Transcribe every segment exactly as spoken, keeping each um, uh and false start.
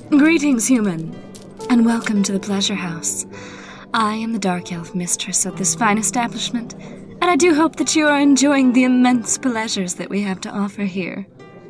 Greetings, human, and welcome to the Pleasure House. I am the Dark Elf Mistress of this fine establishment, and I do hope that you are enjoying the immense pleasures that we have to offer here.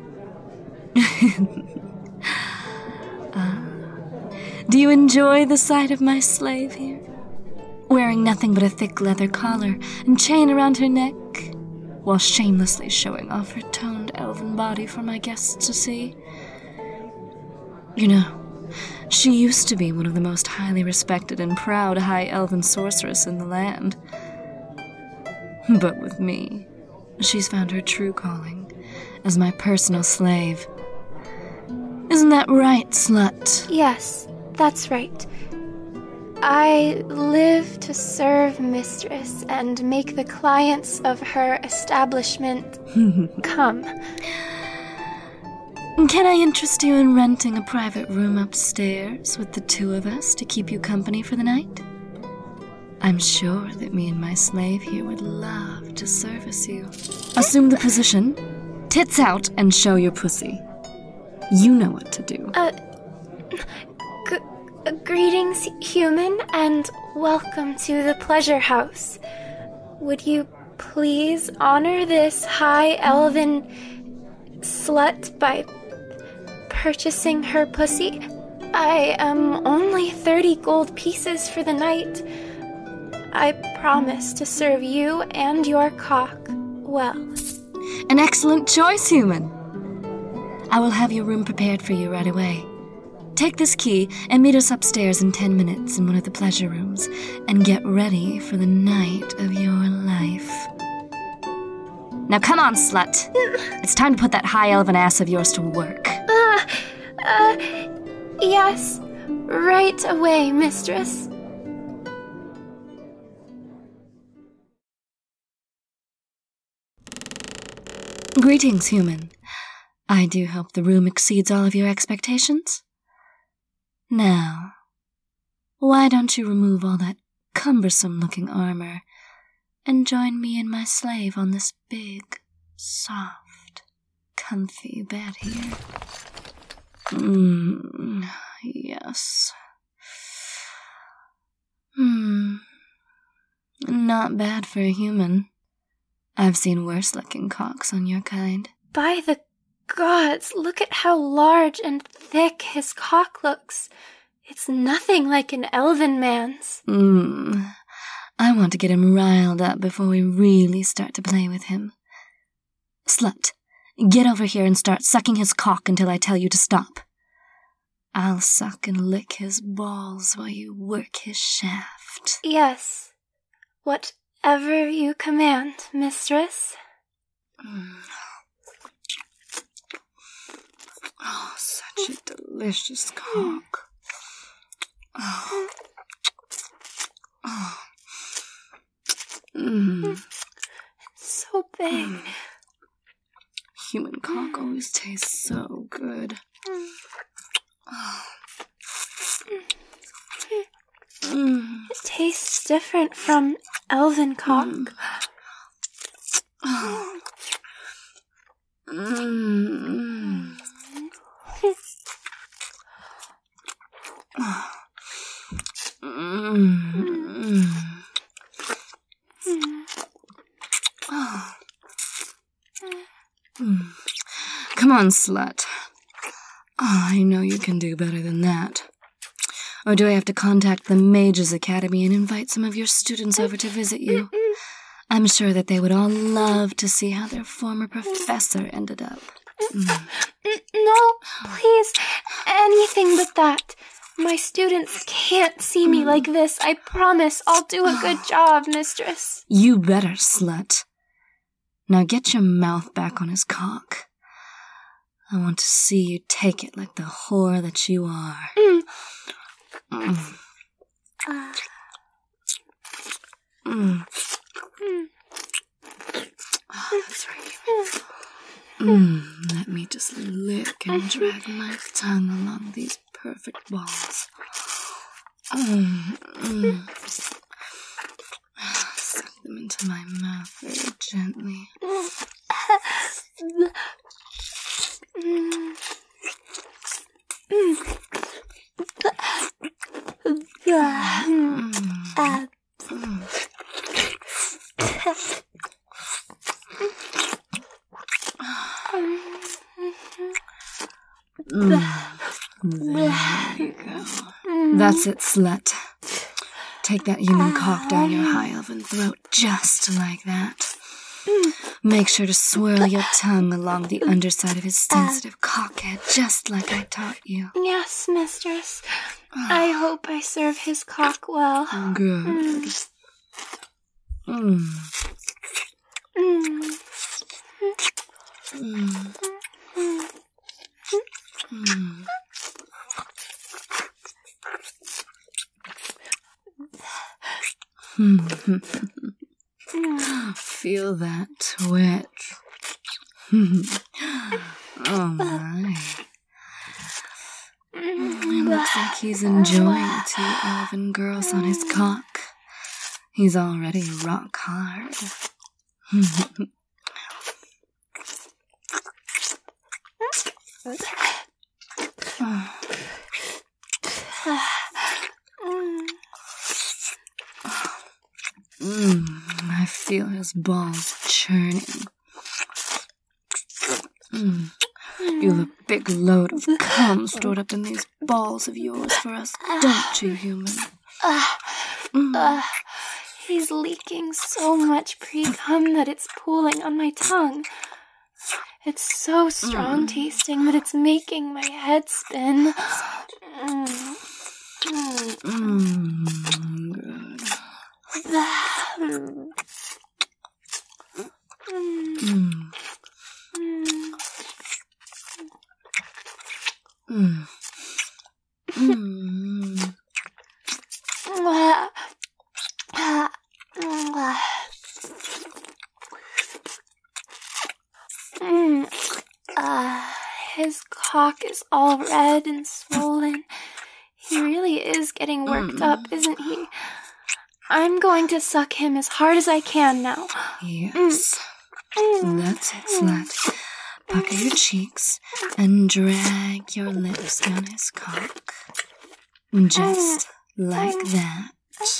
uh, do you enjoy the sight of my slave here? Wearing nothing but a thick leather collar and chain around her neck, while shamelessly showing off her toned elven body for my guests to see. You know, she used to be one of the most highly respected and proud high elven sorceress in the land. But with me, she's found her true calling as my personal slave. Isn't that right, slut? Yes, that's right. I live to serve Mistress and make the clients of her establishment come. Can I interest you in renting a private room upstairs with the two of us to keep you company for the night? I'm sure that me and my slave here would love to service you. Assume the position, tits out, and show your pussy. You know what to do. Uh, g- greetings, human, and welcome to the Pleasure House. Would you please honor this high elven slut by purchasing her pussy? I am only thirty gold pieces for the night. I promise to serve you and your cock well. An excellent choice, human. I will have your room prepared for you right away. Take this key and meet us upstairs in ten minutes in one of the pleasure rooms, and get ready for the night of your life. Now come on, slut. It's time to put that high elven ass of yours to work. Uh, uh, yes. Right away, mistress. Greetings, human. I do hope the room exceeds all of your expectations. Now, why don't you remove all that cumbersome-looking armor and join me and my slave on this big, soft, comfy bed here? Mmm, yes. Hmm, not bad for a human. I've seen worse-looking cocks on your kind. By the gods, look at how large and thick his cock looks. It's nothing like an elven man's. Mmm. I want to get him riled up before we really start to play with him. Slut, get over here and start sucking his cock until I tell you to stop. I'll suck and lick his balls while you work his shaft. Yes. Whatever you command, mistress. Mm. Oh, such a delicious cock. Oh. Oh. Mm. It's so big. Mm. Human cock always tastes so good. Oh. Mm. It tastes different from elven cock. Mm. Oh. Mm. Oh. Mm. Oh. Mm. Come on, slut. Oh, I know you can do better than that. Or do I have to contact the Mages Academy and invite some of your students over to visit you? I'm sure that they would all love to see how their former professor ended up. Mm. No, please, anything but that. My students can't see me like this. I promise I'll do a good job, mistress. You better, slut. Now get your mouth back on his cock. I want to see you take it like the whore that you are. Mm. Mm. Uh. Mm. Mm. Oh, that's right. Mm. Let me just lick and drag my tongue along these perfect balls. Mm. Mm. Suck them into my mouth very gently. Mm. Mm. Mm. There you go. That's it, slut. Take that human cock down your high elven throat just like that. Make sure to swirl your tongue along the underside of his sensitive cockhead, just like I taught you. Yes, mistress. I hope I serve his cock well. Good. Mm. Mm. Mm. Mm. Mm. Feel that twitch. Oh my. It looks like he's enjoying two elven girls on his cock. He's already rock hard. Mm, I feel his balls churning. Mm. You have a big load of cum stored up in these balls of yours for us, don't you, human? Mm. Uh, he's leaking so much pre-cum that it's pooling on my tongue. It's so strong mm. tasting that it's making my head spin. Mm. Mm. Mm, good. Mm. Mm. Mm. Mm. Mm. Uh, his cock is all red and swollen. He really is getting worked mm. up, isn't he? I'm going to suck him as hard as I can now. Yes. Mm. That's it, slut. Pucker your cheeks and drag your lips down his cock. Just like that.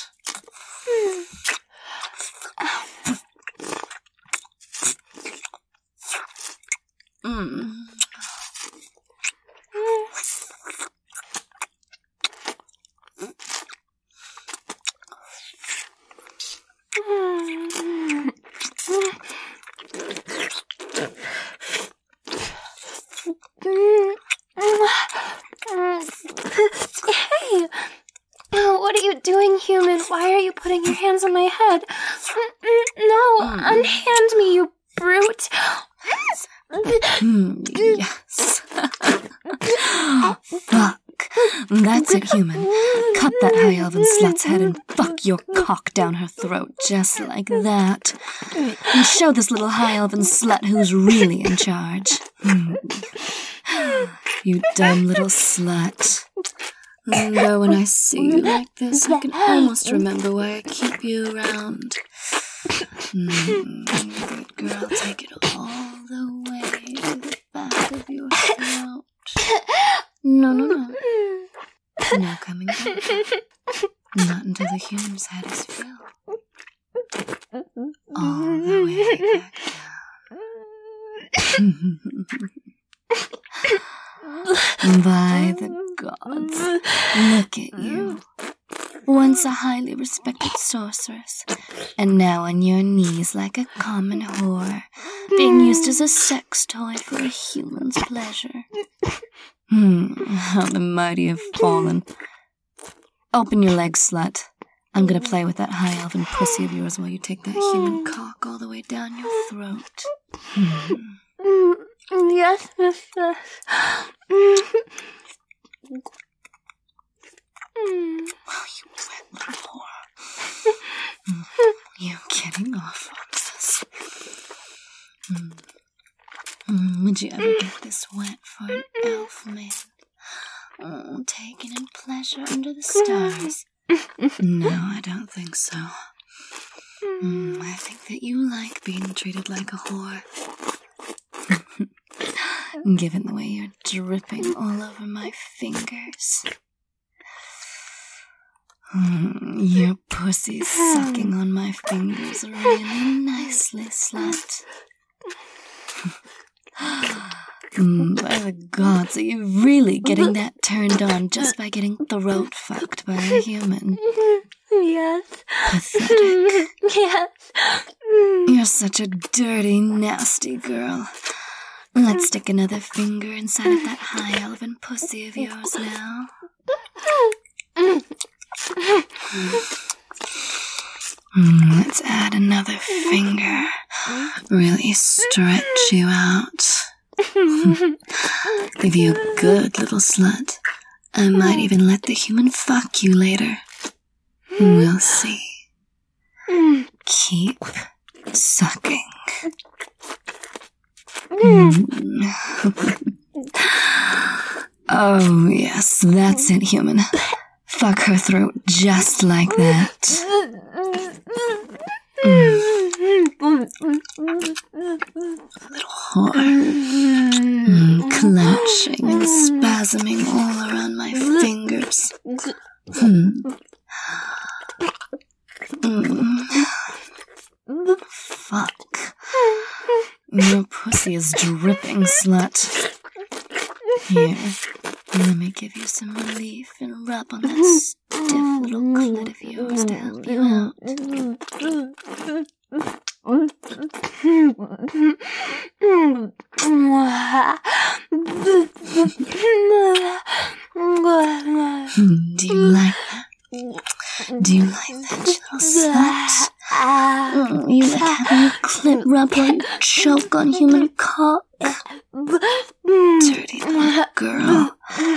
Mm. Hey! What are you doing, human? Why are you putting your hands on my head? No, mm. unhand me, you brute! Mm, yes. Fuck. That's it, human. Cut that high elven slut's head and fuck your cock down her throat just like that. And show this little high elven slut who's really in charge. Mm. You dumb little slut. Though when I see you like this, I can almost remember why I keep you around. Mm, good girl, take it all the way to the back of your throat. No, no, no. No coming back. Not until the human's head is filled. All the way back down. By the gods, look at you. Once a highly respected sorceress, and now on your knees like a common whore, being used as a sex toy for a human's pleasure. Hmm, how the mighty have fallen. Open your legs, slut. I'm gonna play with that high elven pussy of yours while you take that human cock all the way down your throat. Hmm. Yes, mistress. Oh, you wet little whore. Mm. You getting off on this? Mm. Mm. Would you ever get this wet for an elf man? Oh, taking in pleasure under the stars? No, I don't think so. Mm, I think that you like being treated like a whore. Given the way you're dripping all over my fingers. Mm, your pussy's sucking on my fingers really nicely, slut. Mm, by the gods, are you really getting that turned on just by getting throat fucked by a human? Yes. Pathetic. Yes. You're such a dirty, nasty girl. Let's stick another finger inside of that high elven pussy of yours now. Mm, let's add another finger. Really stretch you out. Give you a good little slut. I might even let the human fuck you later. We'll see. Keep sucking. Mm. Oh, yes, that's it, human. Fuck her throat just like that. Mm. Little whore. Mm, clenching and spasming all around my fingers. Mm. Mm. Fuck. Your pussy is dripping, slut. Here, let me give you some relief and rub on that stiff little clit of yours to help you out. Do you like that? Do you like that, little slut? Mm, you like having your clit rubbed while you choke on human cock? Dirty little girl.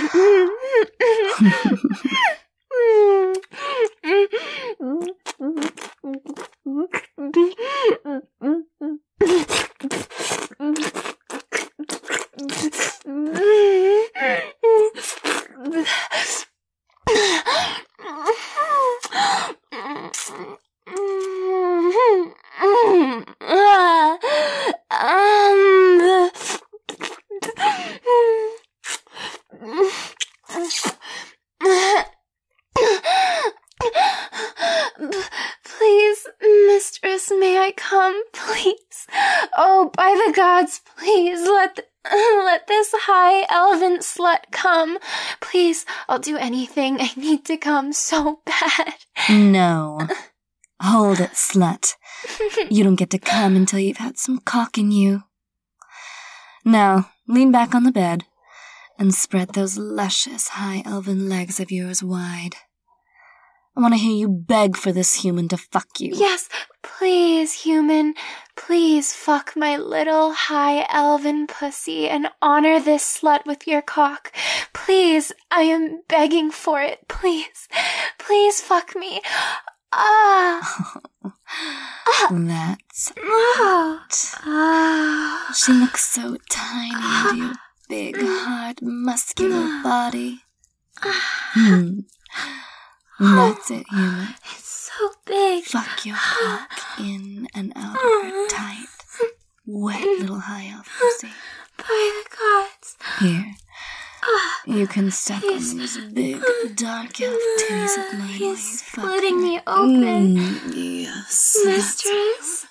Please, mistress, may I come, please? Oh, by the gods, please, let th- let this high elven slut come. Please, I'll do anything. I need to come so bad. No. Hold it, slut. You don't get to come until you've had some cock in you. Now, lean back on the bed and spread those luscious high elven legs of yours wide. I want to hear you beg for this human to fuck you. Yes, please, human. Please fuck my little high elven pussy and honor this slut with your cock. Please, I am begging for it. Please, please fuck me. Ah. That's Ah. it. Ah. She looks so tiny under your big, hard, muscular body. Hmm. That's it, human. It's so big. Fuck your cock in and out of her tight, wet little high elf pussy. By the gods. Here, you can suck on these big, dark elf titties of mine while you He's fuck splitting her. me open. Mm, yes. Mistress.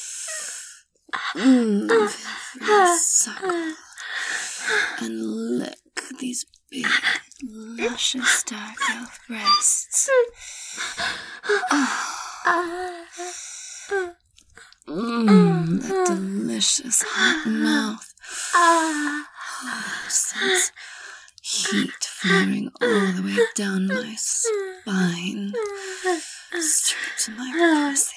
Mm, suck and lick these big, luscious dark elf breasts. Mmm, that delicious hot mouth. Oh, sense heat flaring all the way down my spine, straight to my pussy.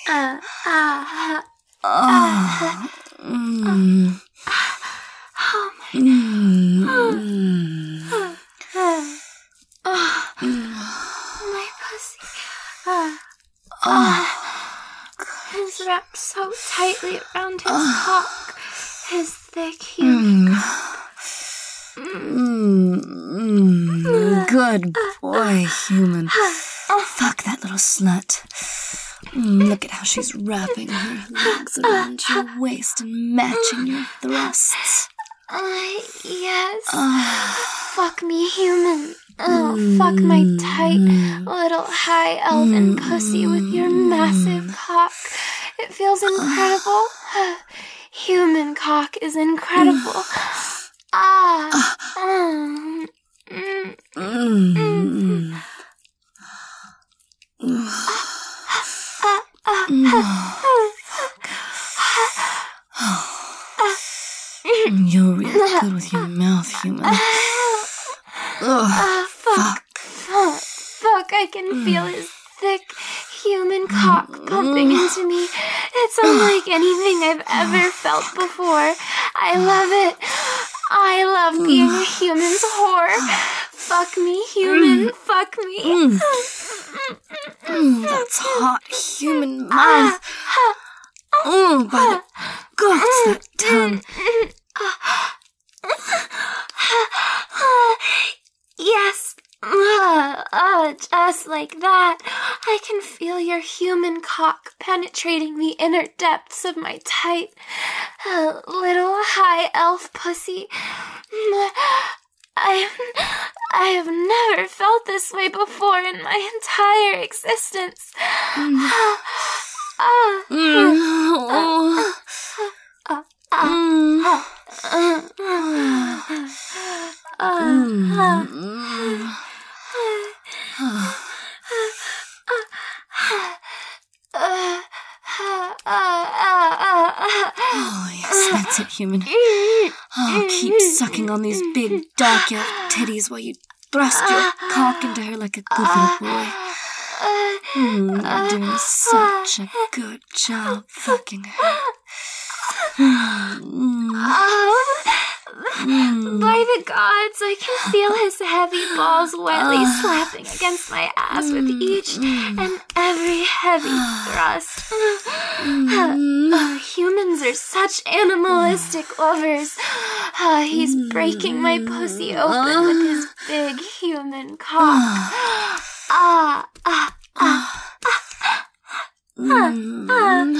Oh, mmm. Oh my Mmm. Oh, my pussy. Oh, Is wrapped so tightly around his cock. His thick, huge Mmm. Mmm. Good boy, human. Fuck that little slut. Mm, look at how she's wrapping her legs around your waist and matching your thrusts. Uh, yes. Oh, Fuck me, human. Oh, fuck my tight little high elven pussy with your massive cock. It feels incredible. Human cock is incredible. Ah. Mm. Mm. Mm. You're really good with your mouth, human. Oh, fuck. Fuck. Fuck, I can feel his thick human cock pumping into me. It's unlike anything I've ever felt before. I love it. I love being a human's whore. Fuck me, human. Fuck me. Mm. Mm, that's hot human mouth. Oh, by the gods, that tongue. Yes. Uh, uh, just like that. I can feel your human cock penetrating the inner depths of my tight, uh, little high elf pussy. I have, I have never felt this way before in my entire existence. Mm. Uh, Mm. Oh. uh, uh, Mm. uh, uh, uh, Mm. uh, Mm. Oh, yes, that's it, human. Oh, keep sucking on these big, dark elf titties while you thrust your cock into her like a good little boy. Mm, you're doing such a good job fucking her. Mm. Mm. By the gods, I can feel his heavy balls wetly slapping against my ass with each and every heavy thrust. Uh, humans are such animalistic lovers. Uh, he's breaking my pussy open with his big human cock. Ah, ah, ah. Mm.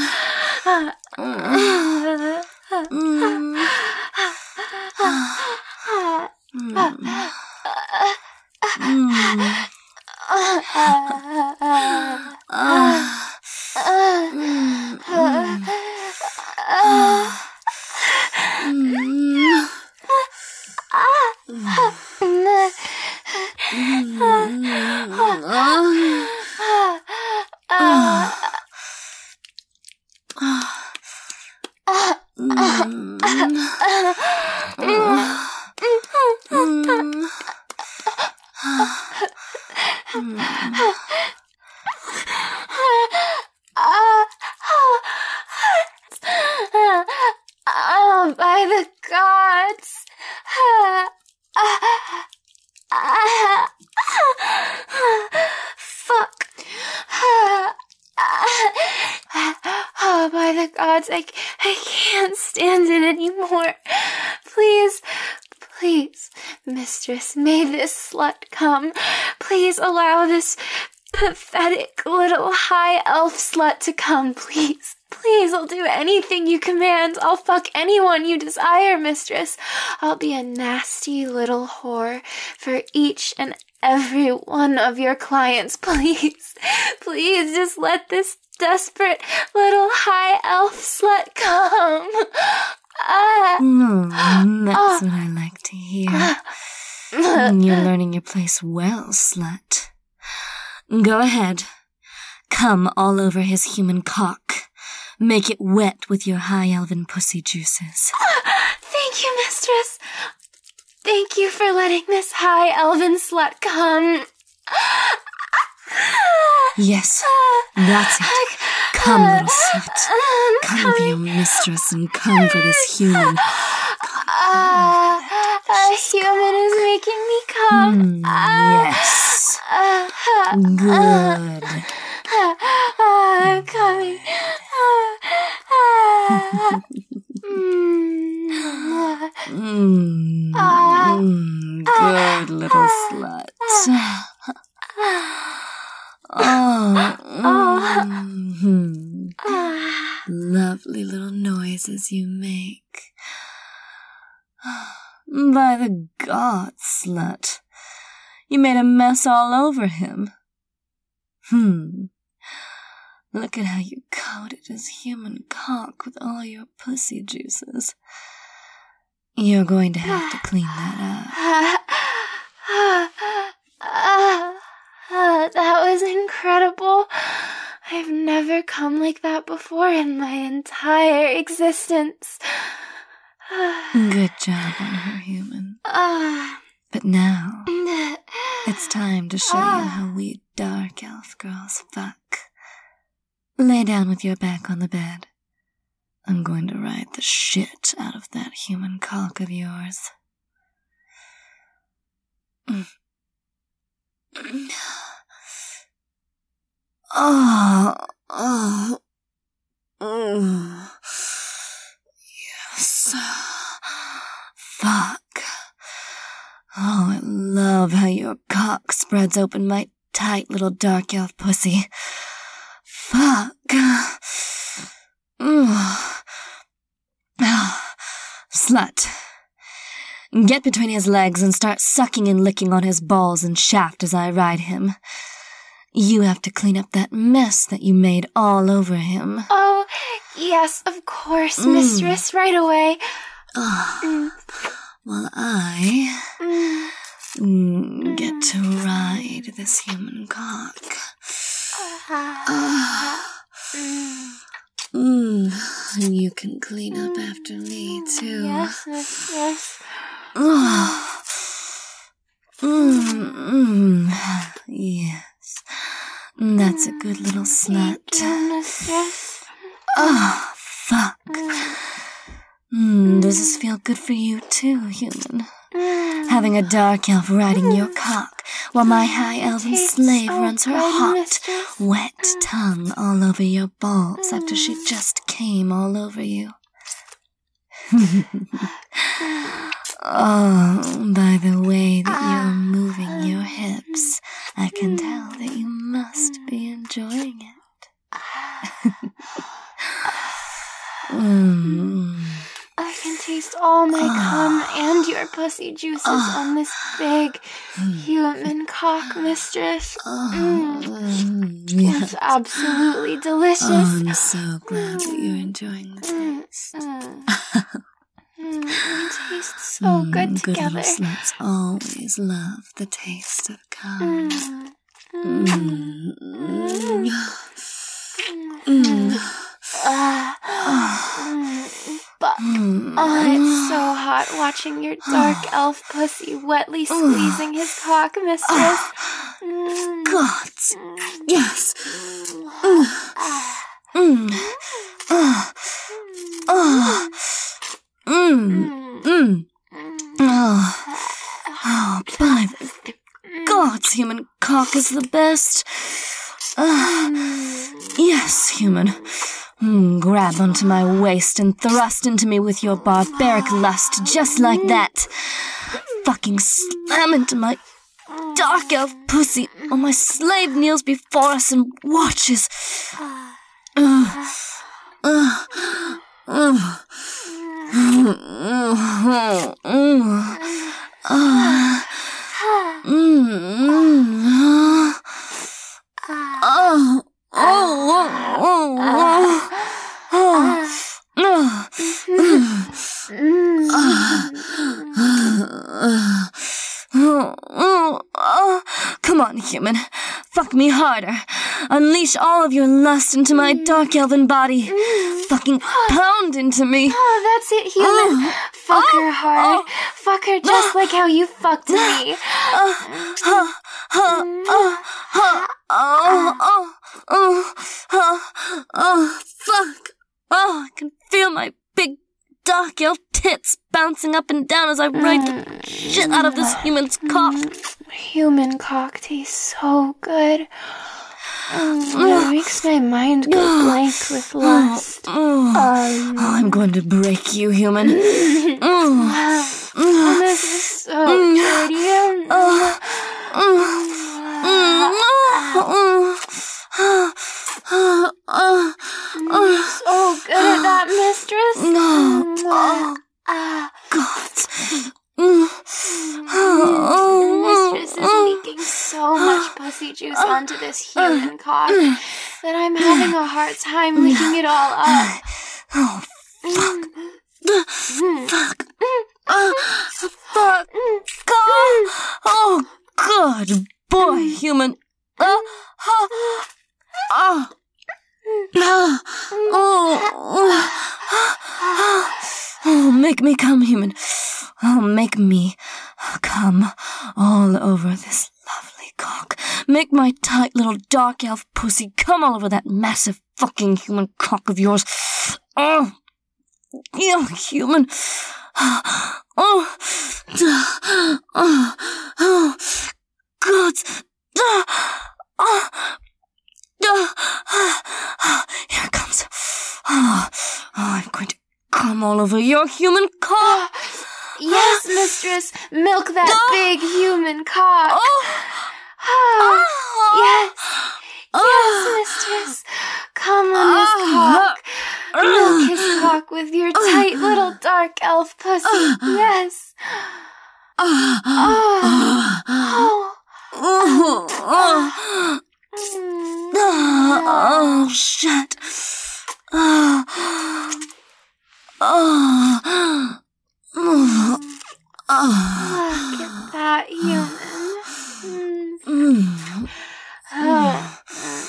Oh, by the gods. Fuck. Oh, by the gods, I, I can't stand it anymore. Please, please, mistress, may this slut come. Please allow this pathetic little high elf slut to come, please. Please, I'll do anything you command. I'll fuck anyone you desire, mistress. I'll be a nasty little whore for each and every one of your clients. Please, please just let this desperate little high elf slut come. Ah. Mm, that's what I like to hear. You're learning your place well, slut. Go ahead. Come all over his human cock. Make it wet with your high elven pussy juices. Thank you, mistress. Thank you for letting this high elven slut come. Yes, that's it. Come, little slut. Come be your mistress and come for this human. Uh, a human is making me come. Mm, yes. Good. I'm coming. Mm, mm, good little slut. Oh, mm, lovely little noises you make. By the gods, slut, You made a mess all over him. Hmm. Look at how you coated his human cock with all your pussy juices. You're going to have to clean that up. That was incredible. I've never come like that before in my entire existence. Good job on her, human. But now, it's time to show you how we dark elf girls fuck. Lay down with your back on the bed. I'm going to ride the shit out of that human cock of yours. Oh, oh, oh. Yes. Fuck. Oh, I love how your cock spreads open my tight little dark elf pussy. Fuck. Mm. Slut. Get between his legs and start sucking and licking on his balls and shaft as I ride him. You have to clean up that mess that you made all over him. Oh, yes, of course, mm. mistress, right away. Oh. Mm. Well, I mm, get to ride this human cock. Uh, mm, and you can clean up after me, too. Yes, yes, yes. Oh. Mm, mm, yes. That's a good little slut. Thank you, mistress. Oh, fuck. Mm, does this feel good for you, too, human? Mm. Having a dark elf riding your cock while my high elven slave so runs her good, hot, mistress. wet tongue all over your balls after she just came all over you. Oh, by the way that you're moving your hips, I can tell that you must be enjoying it. mm. I can taste all my cum and your pussy juices on this big human cock, mistress. Mm. Yes. It's absolutely delicious. Oh, I'm so glad that you're enjoying the taste. Mm. Mm, we taste so mm, good together. Good little sluts always love the taste of cum. Mm. Mm. Mm. Mm. Uh, mm. But mm. oh, it's so hot watching your dark elf pussy wetly squeezing his cock, mistress. Mm. God, yes. Mm. Mm. Oh. Oh. Mm. Mm. Oh. Oh, by the gods, human cock is the best. Uh, yes, human. Mm, grab onto my waist and thrust into me with your barbaric lust, just like that. Fucking slam into my dark elf pussy while my slave kneels before us and watches. Uh, uh, uh. Mm, mm, mm, uh, mm, mm, oh, oh, oh, oh, oh, oh, oh, oh, oh. Come on, human. Fuck me harder. Unleash all of your lust into my dark elven body. Fucking pound into me. Oh, that's it, human. Oh. Fuck oh. her hard. Oh. Fuck her just oh. like how you fucked me. Oh, oh, oh, oh, oh, oh, oh, oh, oh, fuck. Oh, I can feel my big dark elf tits bouncing up and down as I ride the shit out of this human's cock. Human cock tastes so good. Oh, it makes my mind go blank with lust. Oh, oh. Um, oh, I'm going to break you, human. oh, oh, this is so pretty. Oh, You're so good at that, mistress. Oh, God. Mistress is weak juice onto this human cock that I'm having a hard time licking it all up. Oh, fuck. Mm. Fuck. Uh, fuck. God. Oh, good boy, human. Uh, uh, uh, uh, oh, oh, oh, make me come, human. Oh, make me come all over this lovely cock. Make my tight little dark elf pussy come all over that massive fucking human cock of yours. Oh, you human. Oh, oh, oh, God. Oh, oh, here it comes. Oh, oh, I'm going to come all over your human cock. Yes, mistress, milk that oh. big human cock. Oh. Oh. Yes, yes, mistress. Come on this cock. Milk his cock with your tight little dark elf pussy. Yes. Oh. Oh. Oh. Oh. Oh, shit. Oh. Oh. Oh. Oh. Look at that human. Mm. Oh.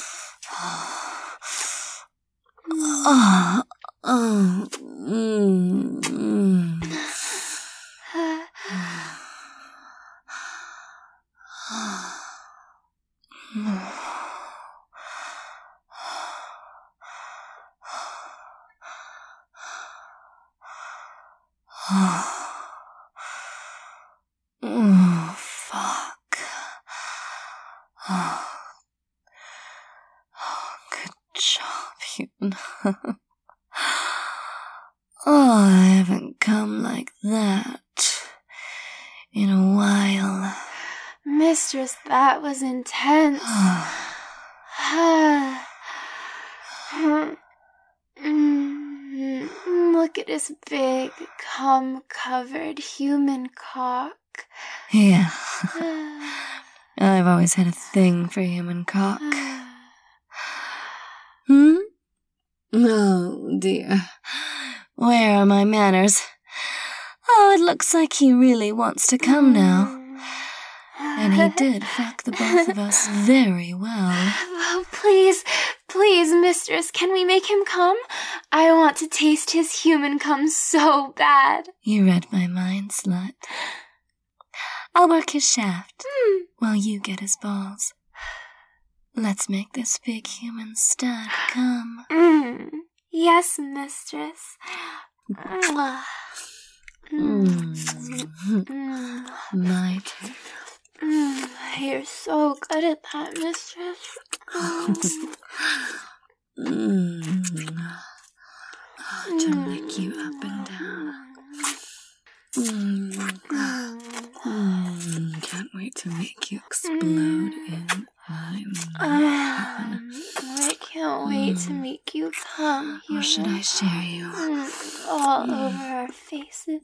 Oh. Oh. Mm. Mm. Oh, fuck. Oh. Oh, good job, human. Oh, I haven't come like that in a while. Mistress, that was intense. Look at his big, cum-covered human cock. Yeah. I've always had a thing for human cock. Hmm? Oh, dear. Where are my manners? Oh, it looks like he really wants to come now. And he did fuck the both of us very well. Oh, please, please, mistress, can we make him come? I want to taste his human cum so bad. You read my mind, slut. I'll work his shaft mm. while you get his balls. Let's make this big human stud come. Mm. Yes, mistress. Mm. Mm. Mm. My turn. Mm, you're so good at that, mistress. mm. Oh, to lick you up and down. Mm. Mm. Can't wait to make you explode mm. in my mouth. Um, I can't wait mm. to make you come. Or should I share you? Mm. All mm. over our faces.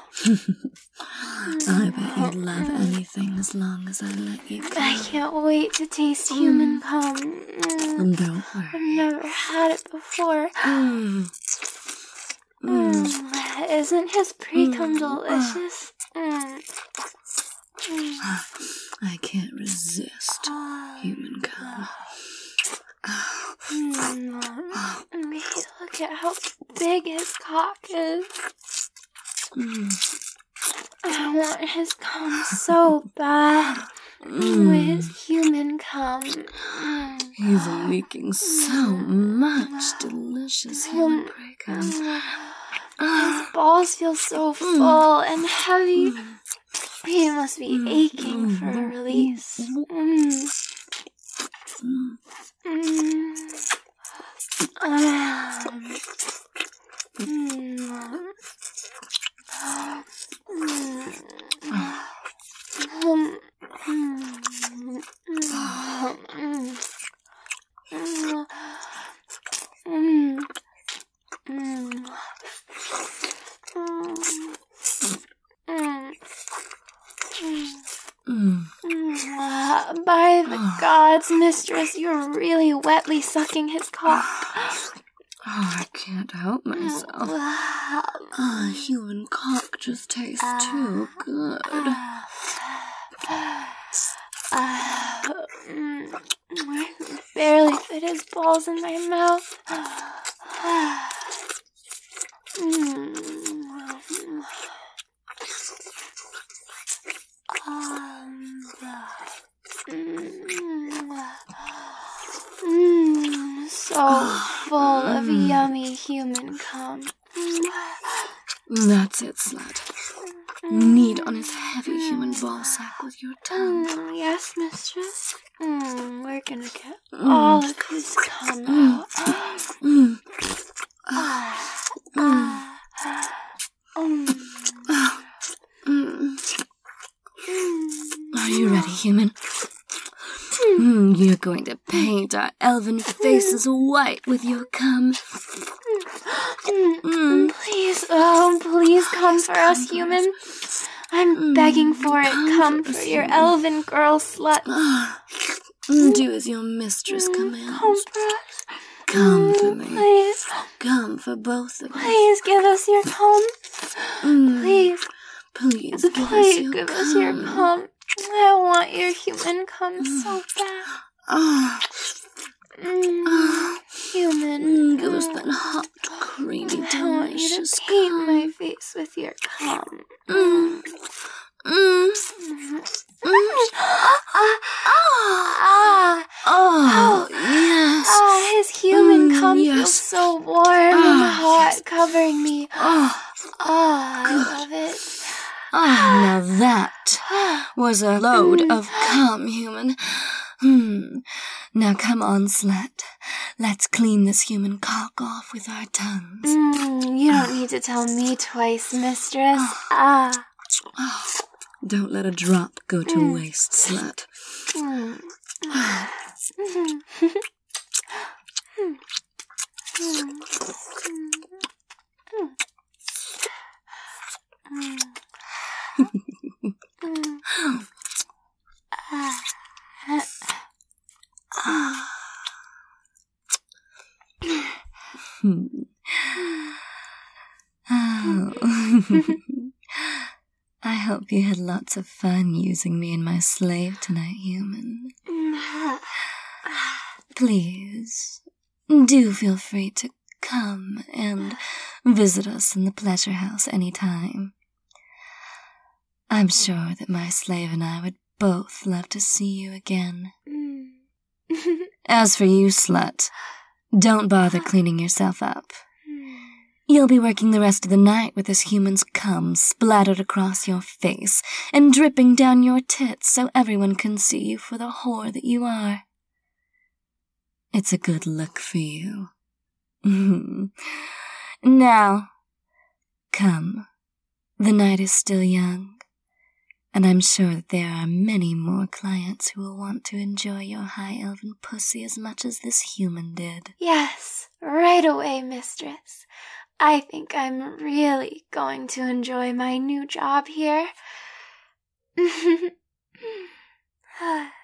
I bet you'd love anything as long as I let you go. I can't wait to taste mm. human cum. Mm. Don't worry. I've never had it before. Mm. Mm. Mm. Isn't his pre-cum mm. delicious? Mm. Mm. I can't resist uh, human cum. Mm. Look at how big his cock is. Mm. I want his cum so bad. Mm. With his human cum. Mm. He's leaking so much delicious human pre-cum. His balls feel so full mm. and heavy. Mm. He must be mm. aching mm. for a release. Mm. Mm. Mm. Um. Mm. By the gods, mistress, you're really wetly sucking his cock. Oh, I can't help myself. Ah, human cock just tastes too good. I can barely fit his balls in my mouth. Mm. Um, mm, so full of yummy human cum. That's it, slut. Knead on his heavy human ball sack with your tongue. Mm, yes, mistress. Mm, we're gonna get mm. all of his cum out. Mm. Ah, ah, mm. Mm. Are you ready, human? Mm, you're going to paint our elven faces white with your cum. Mm. Please, oh, please come for us, human. I'm mm. begging for it. Come, come for, for your human. Elven girl slut. Do as your mistress mm. commands. Come for us. Come for me. Please. Come for both of us. Please give us your cum. Mm. Please. Please give Please us your give cum. us your cum. I want your human cum so bad. Oh. Mm. Oh. Human. Mm, give us that hot, creamy, delicious I want you to paint cum. My face with your cum. Mm. Mm. Mm. Mm. Ah. Ah. Oh, yes. Ah, his human mm, cum yes. feels so warm oh, and hot, yes. covering me. Oh, oh good. I love it. Ah, now that was a load mm. of cum, human. Hmm. Now come on, slut. Let's clean this human cock off with our tongues. Mm, you don't need to tell me twice, mistress. Ah. Oh, don't let a drop go to mm. waste, slut. Mm. I hope you had lots of fun using me and my slave tonight, human. Please, do feel free to come and visit us in the pleasure house anytime. I'm sure that my slave and I would both love to see you again. As for you, slut, don't bother cleaning yourself up. You'll be working the rest of the night with this human's cum splattered across your face and dripping down your tits so everyone can see you for the whore that you are. It's a good look for you. Now, come. The night is still young, and I'm sure that there are many more clients who will want to enjoy your high elven pussy as much as this human did. Yes, right away, mistress. I think I'm really going to enjoy my new job here.